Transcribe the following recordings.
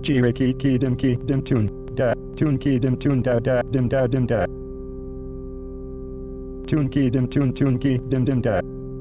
Jireki ki dim tun da tun ki dim tun da dim da dim da tun ki dim dim da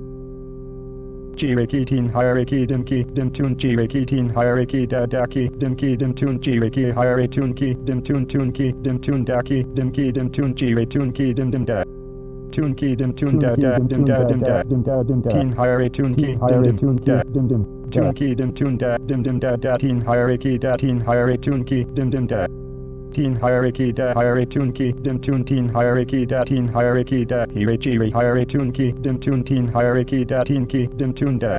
Jireki tin hierarchy dim tun Jireki tin hierarchy da dim tun Jireki hierarchy tun dim tun da dim tun Jire tun dim da tun dim tun da dim da tin hierarchy tun dim da tun dim tun da tin hierarchy tun dim da tin hierarchy tun tin hierarchy tin hierarchy hire jire hierarchy tun tin hierarchy tin dim tun da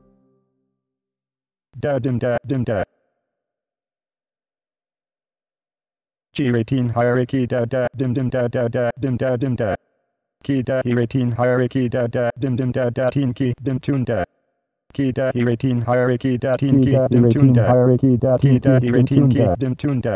dim da jire tin hierarchy dim dim da ki da hire tin hierarchy dim tin dim tun da ki da hire tin hierarchy tin dim tun da ki da hire tin dim tun da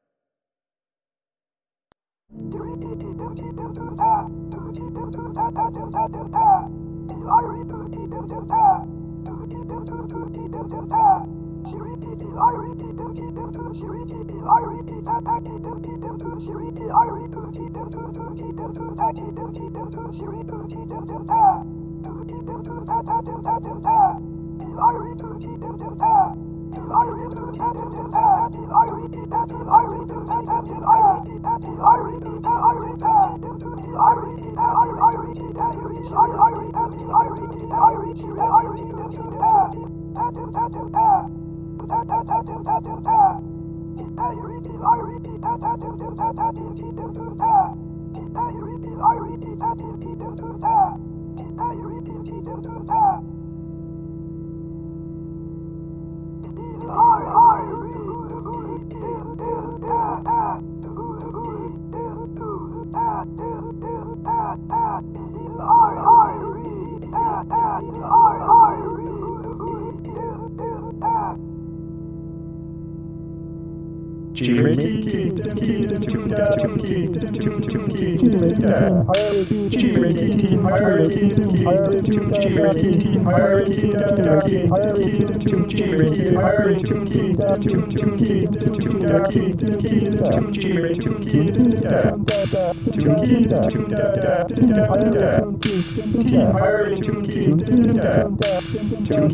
Jireki dim tun da tun dim da Jireki tin hierarchy dim tun Jireki tin hierarchy da dim tun Jireki hierarchy tun dim tun da tun Jireki tun da tun da tin hierarchy tun da tun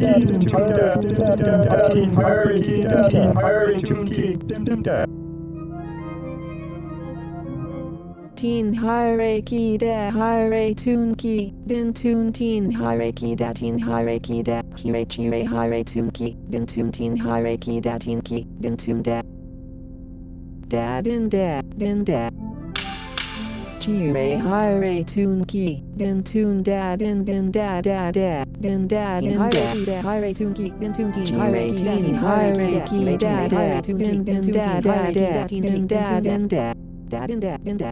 tin hierarchy tun dim da Teen hierarchy da hire tun ki din tun teen hierarchy da hire chire hire tun ki din tun teen hierarchy da teen ki din tun da din da chire hire tun ki din tun da din da din da hire tun ki din tun teen hierarchy da din da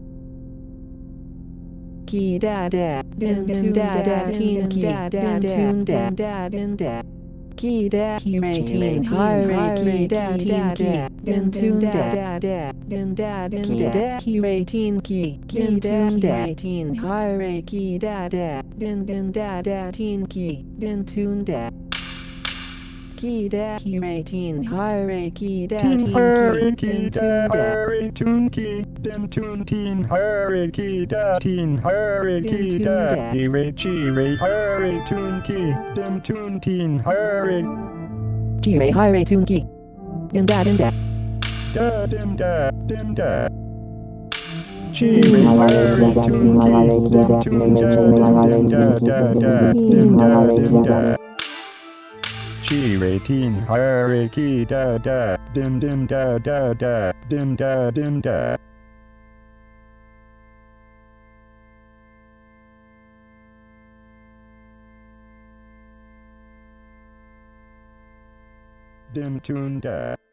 ki da din tun da teen ki din tun da ki da hire teen hierarchy da teen ki din tun da ki da hire teen ki din tun da teen hierarchy da din teen ki din tun da ki da hire teen hierarchy da teen ki din tun da din tun tin hierarchy da tin hierarchy da hire jire hierarchy tun ki din tun tin hierarchy jire hire tun ki din da dim da jire hierarchy tun ki din da Jire tin hierarchy da dim da dim tun da